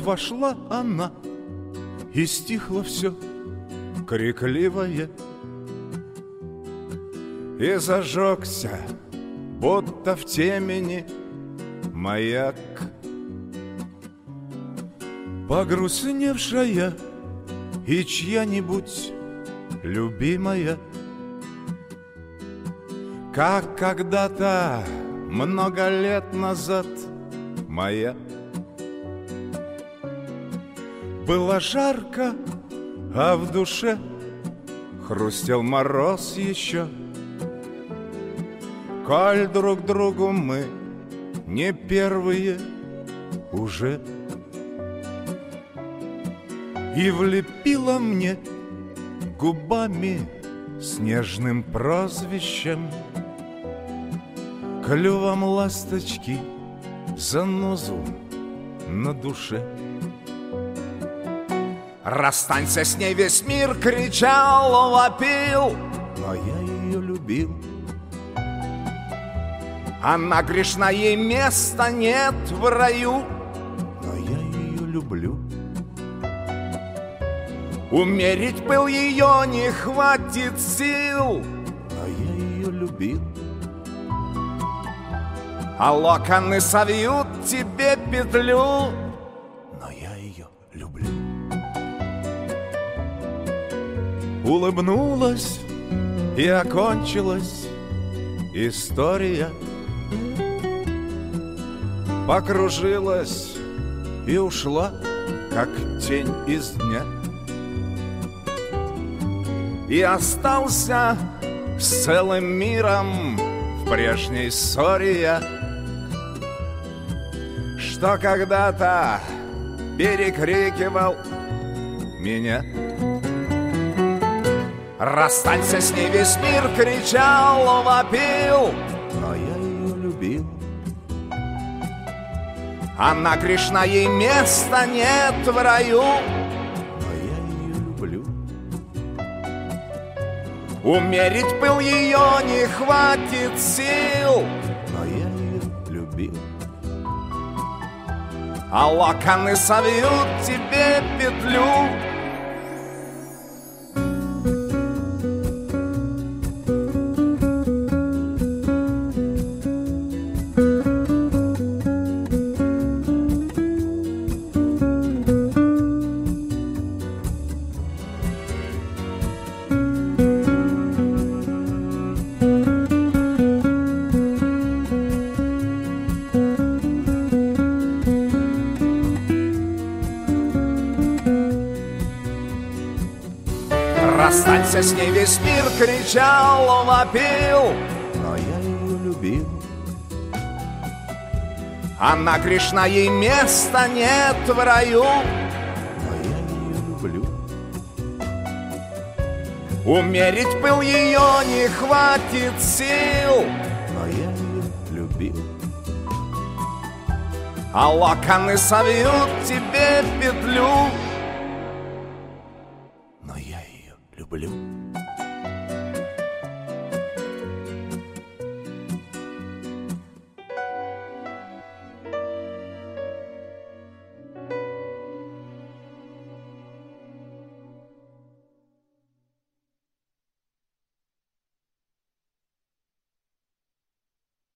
вошла она, и стихло все крикливое, и зажегся, будто в темени, маяк. Погрустневшая и чья-нибудь любимая, как когда-то много лет назад моя. Было жарко, а в душе хрустел мороз еще. Коль друг другу мы не первые уже. И влепила мне губами с нежным прозвищем, клювом ласточки занозу на душе. Расстанься с ней, весь мир кричал, вопил, но я ее любил. Она грешна, ей места нет в раю, но я ее люблю. Умерить пыл ее не хватит сил, но я ее любил. А локоны совьют тебе петлю, но я ее люблю. Улыбнулась и окончилась история. Покружилась и ушла, как тень из дня. И остался с целым миром в прежней ссоре я, что когда-то перекрикивал меня. Расстанься с ней, весь мир кричал, вопил, но я ее любил. Она грешна, ей места нет в раю, но я ее люблю. Умерить пыл ее не хватит сил, но я ее любил. А локоны совьют тебе петлю. Расстанься с ней, весь мир кричал, вопил, но я ее любил. Она грешна, ей места нет в раю, но я ее люблю. Умерить пыл ее не хватит сил, но я ее любил. А локоны совьют тебе петлю, но я ее люблю.